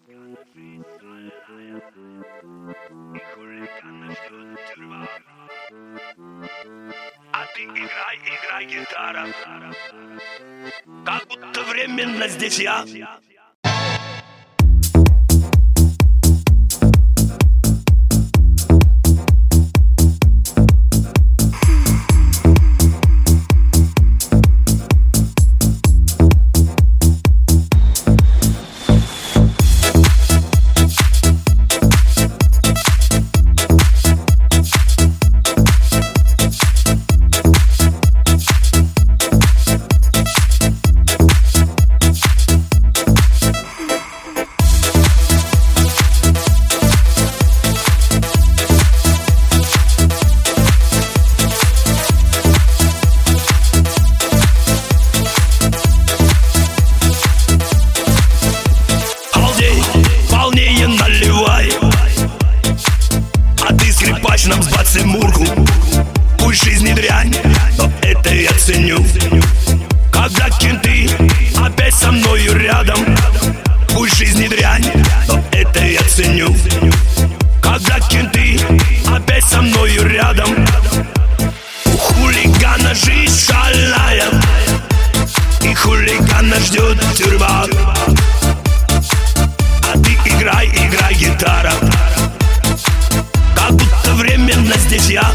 А ты играй, гитара, как будто временно здесь я. Наливай, а ты скрипач, нам сбацай мурку. Пусть жизнь не дрянь, но это я ценю. Когда кенты опять со мною рядом, пусть жизнь не дрянь, но это я ценю. Когда кенты опять со мною рядом, у хулигана жизнь шальная, и хулигана ждет тюрьма. Играй, гитара, как будто временно здесь я.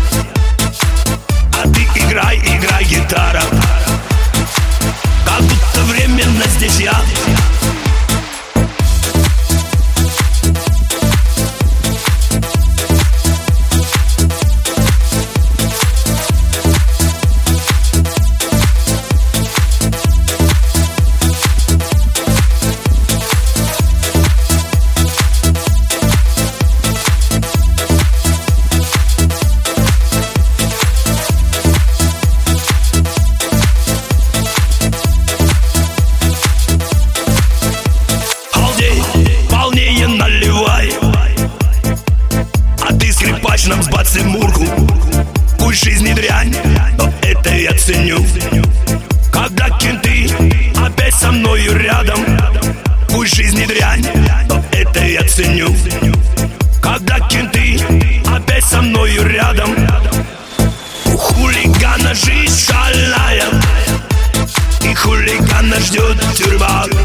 А ты играй, гитара, как будто временно здесь я. Наливай, а ты скрипач, нам сбацай мурку. Пусть жизнь не дрянь, но это я ценю. Когда кенты опять со мною рядом, пусть жизнь не дрянь, но это я ценю. Когда кенты опять со мною рядом, у хулигана жизнь шальная, и хулигана ждет тюрьма.